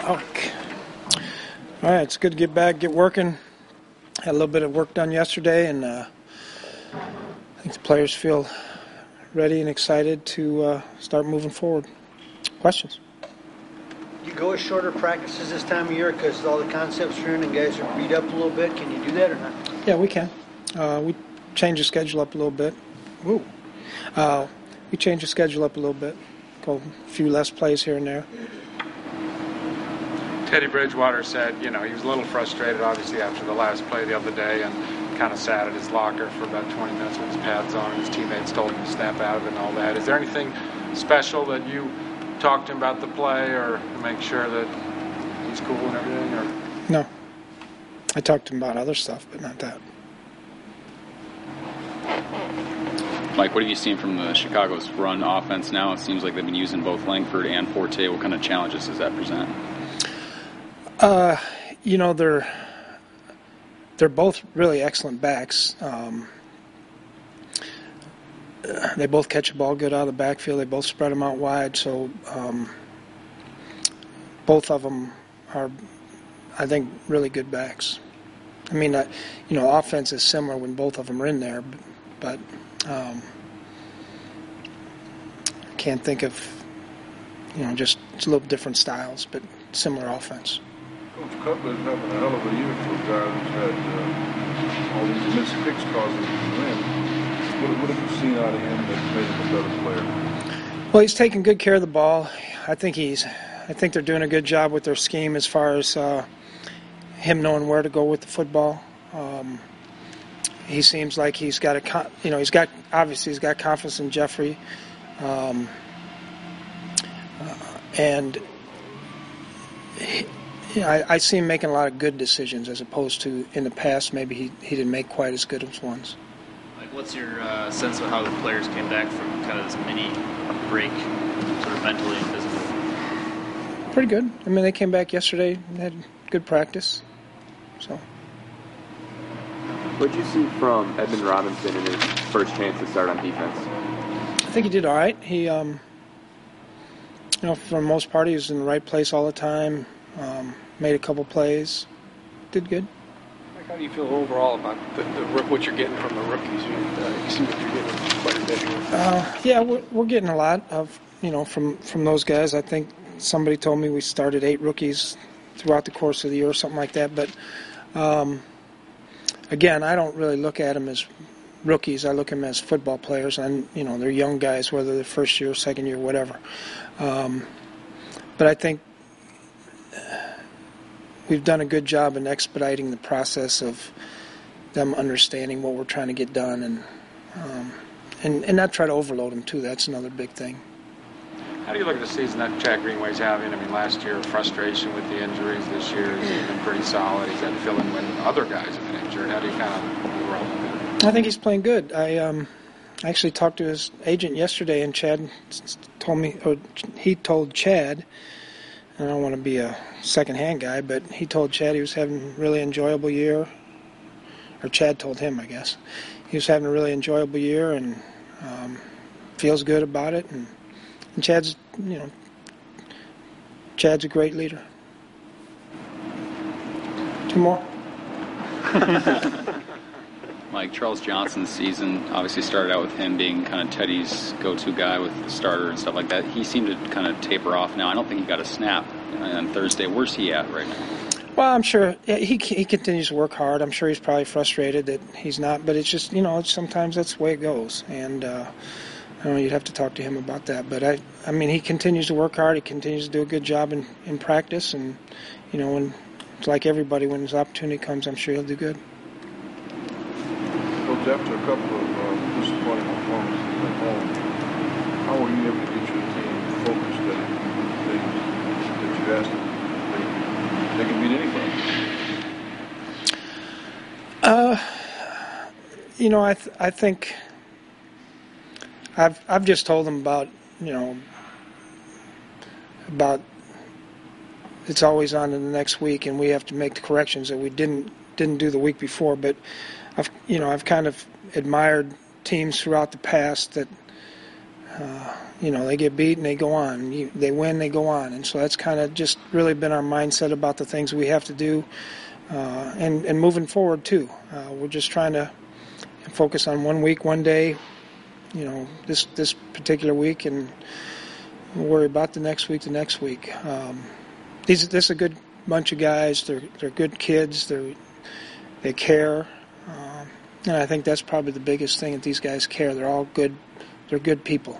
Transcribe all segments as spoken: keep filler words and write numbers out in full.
Okay. All right, it's good to get back, get working. Had a little bit of work done yesterday, and uh, I think the players feel ready and excited to uh, start moving forward. Questions? You go with shorter practices this time of year because all the concepts are in and guys are beat up a little bit. Can you do that or not? Yeah, we can. Uh, we change the schedule up a little bit. Woo. Uh, we change the schedule up a little bit. Go a few less plays here and there. Teddy Bridgewater said, you know, he was a little frustrated, obviously, after the last play the other day and kind of sat at his locker for about twenty minutes with his pads on, and his teammates told him to snap out of it and all that. Is there anything special that you talked to him about the play or to make sure that he's cool and everything? Or? No. I talked to him about other stuff, but not that. Mike, what have you seen from the Chicago's run offense now? It seems like they've been using both Langford and Forte. What kind of challenges does that present? Uh, you know, they're they're both really excellent backs. Um, they both catch the ball good out of the backfield. They both spread them out wide. So um, both of them are, I think, really good backs. I mean, uh, you know, offense is similar when both of them are in there, but um, I can't think of, you know, just it's a little different styles, but similar offense. Coach Cutler's having a hell of a year for a guy who's had uh, all these missed kicks causing him to win. What, what have you seen out of him that made him a better player? Well, he's taking good care of the ball. I think he's. I think they're doing a good job with their scheme as far as uh, him knowing where to go with the football. Um, he seems like he's got a, you know, he's got obviously he's got confidence in Jeffrey, um, uh, and. He, Yeah, I, I see him making a lot of good decisions as opposed to in the past maybe he, he didn't make quite as good as ones. Like, what's your uh, sense of how the players came back from kind of this mini break, sort of mentally and physically? Pretty good. I mean, they came back yesterday and had good practice. So. What did you see from Edmund Robinson in his first chance to start on defense? I think he did all right. He, um, you know, for the most part, he was in the right place all the time. Um, made a couple plays, did good. Mike, how do you feel overall about the, the what you're getting from the rookies? You, uh, you see what you're getting quite a bit here. Uh, yeah, we're, we're getting a lot of you know from, from those guys. I think somebody told me we started eight rookies throughout the course of the year or something like that. But um, again, I don't really look at them as rookies. I look at them as football players, and you know they're young guys, whether they're first year, second year, whatever. Um, but I think. We've done a good job in expediting the process of them understanding what we're trying to get done, and um, and, and not try to overload them too. That's another big thing. How do you look at the season that Chad Greenway's having? I mean, last year frustration with the injuries. This year he's been pretty solid. He's had to fill in when other guys have been injured. How do you kind of roll with it? I think he's playing good. I um, actually talked to his agent yesterday, and Chad told me, or he told Chad. I don't want to be a second-hand guy, but he told Chad he was having a really enjoyable year. Or Chad told him, I guess. He was having a really enjoyable year and um, feels good about it. And, and Chad's, you know, Chad's a great leader. Two more? Mike, Charles Johnson's season obviously started out with him being kind of Teddy's go-to guy with the starter and stuff like that. He seemed to kind of taper off now. I don't think he got a snap on Thursday. Where's he at right now? Well, I'm sure he he continues to work hard. I'm sure he's probably frustrated that he's not, but it's just, you know, it's, sometimes that's the way it goes. And uh, I don't know, you'd have to talk to him about that. But, I, I mean, he continues to work hard. He continues to do a good job in, in practice. And, you know, when it's like everybody, when his opportunity comes, I'm sure he'll do good. Coach, after a couple of uh, disappointing performances at home, how were you able to get your team focused that they, that you asked them they, they can beat anybody? Uh, you know, I th- I think I've I've just told them about you know about it's always on to the next week, and we have to make the corrections that we didn't didn't do the week before, but. I've, you know, I've kind of admired teams throughout the past that uh, you know, they get beat and they go on. You, they win, they go on. And so that's kind of just really been our mindset about the things we have to do, uh, and, and moving forward too. Uh, we're just trying to focus on one week, one day, you know, this this particular week, and worry about the next week, the next week. Um, these this is a good bunch of guys. They're they're good kids. They they care, um, and I think that's probably the biggest thing, that these guys care. They're all good. They're good people.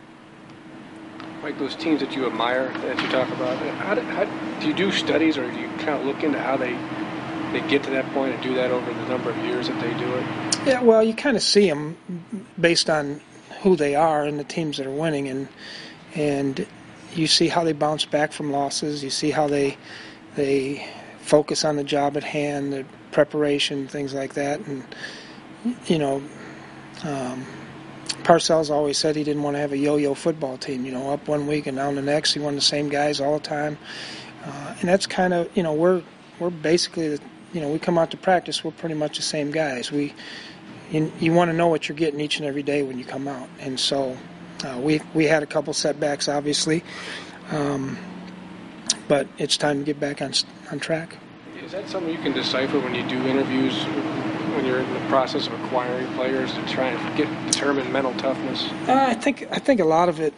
Like those teams that you admire that you talk about, how do, how, do you do studies, or do you kind of look into how they they get to that point and do that over the number of years that they do it? Yeah, well, you kind of see them based on who they are and the teams that are winning, and and you see how they bounce back from losses. You see how they they focus on the job at hand, the preparation, things like that. And you know, um, Parcells always said he didn't want to have a yo-yo football team. You know, up one week and down the next. He wanted the same guys all the time, uh, and that's kind of, you know, we're we're basically the, you know, we come out to practice, we're pretty much the same guys. We You, you want to know what you're getting each and every day when you come out. And so uh, we we had a couple setbacks, obviously, um, but it's time to get back on on track. Is that something you can decipher when you do interviews, when you're in the process of acquiring players, to try and get determine mental toughness? Uh, I think I think a lot of it,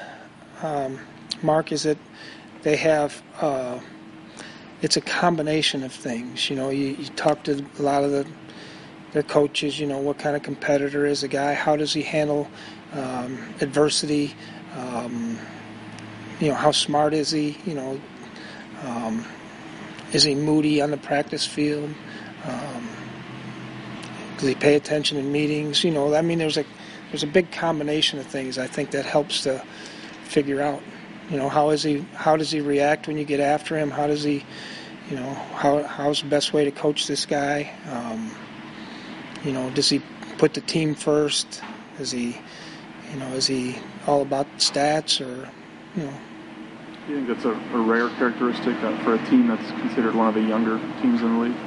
um, Mark, is that they have. Uh, it's a combination of things. You know, you, you talk to a lot of the their coaches, you know, what kind of competitor is a guy, how does he handle um, adversity, um, you know, how smart is he, you know, um, is he moody on the practice field, um, does he pay attention in meetings, you know, I mean, there's a there's a big combination of things, I think, that helps to figure out, you know, how is he, how does he react when you get after him, how does he, you know, how how's the best way to coach this guy, um, you know, does he put the team first? Is he, you know, is he all about stats, or, you know? Do you think that's a, a rare characteristic uh, for a team that's considered one of the younger teams in the league?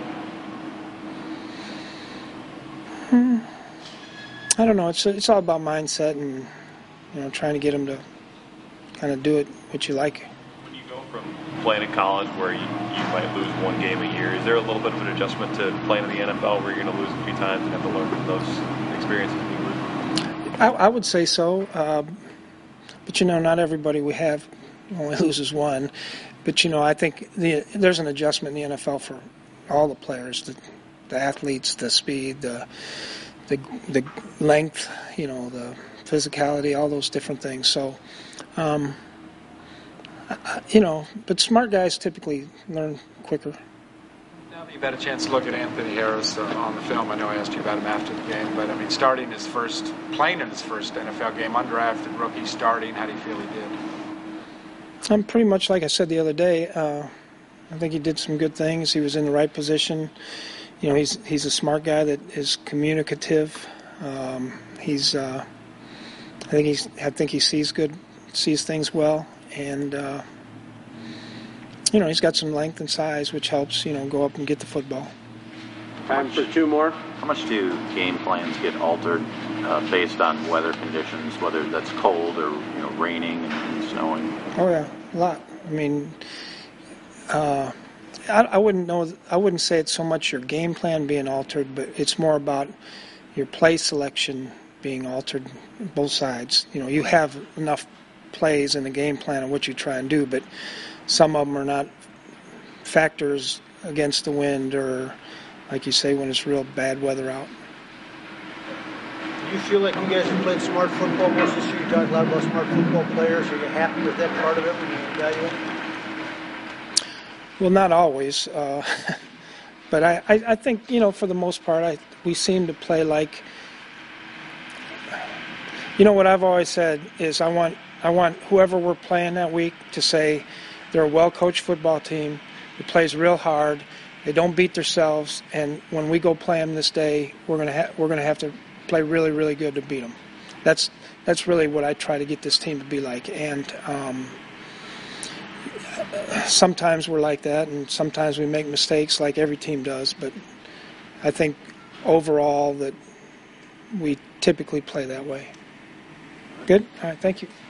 Hmm. I don't know. It's it's all about mindset and, you know, trying to get them to kind of do it what you like. When you go from playing in college where you, you might lose one game a year, is there a little bit of an adjustment to playing in the N F L where you're going to lose a few times and have to learn from those experiences you lose? I, I would say so. Uh, but, you know, not everybody we have only loses one. But, you know, I think the, there's an adjustment in the N F L for all the players, the, the athletes, the speed, the, the the length, you know, the physicality, all those different things. So, um, you know, but smart guys typically learn quicker. Now that you've had a chance to look at Anthony Harris uh, on the film, I know I asked you about him after the game, but I mean, starting his first, playing in his first N F L game, undrafted rookie starting, how do you feel he did? I'm pretty much like I said the other day. Uh, I think he did some good things. He was in the right position. You know, he's he's a smart guy that is communicative. Um, he's, uh, I think he's, I think he sees good, sees things well, and uh, you know, he's got some length and size, which helps, you know, go up and get the football. Time for two more. How much do game plans get altered uh, based on weather conditions, whether that's cold or, you know, raining and, and snowing? Oh yeah, a lot. I mean, uh, I, I wouldn't know. I wouldn't say it's so much your game plan being altered, but it's more about your play selection being altered, both sides. You know, you have enough plays in the game plan of what you try and do, but some of them are not factors against the wind, or, like you say, when it's real bad weather out. Do you feel like you guys have played smart football most this year? You talked a lot about smart football players. Are you happy with that part of it when you evaluate? Well, not always, uh, but I, I, I think, you know, for the most part, I, we seem to play like, you know, what I've always said is I want I want whoever we're playing that week to say they're a well-coached football team who plays real hard. They don't beat themselves, and when we go play them this day, we're gonna ha- we're gonna have to play really, really good to beat them. That's that's really what I try to get this team to be like, and um, sometimes we're like that, and sometimes we make mistakes, like every team does. But I think overall that we typically play that way. Good? All right, thank you.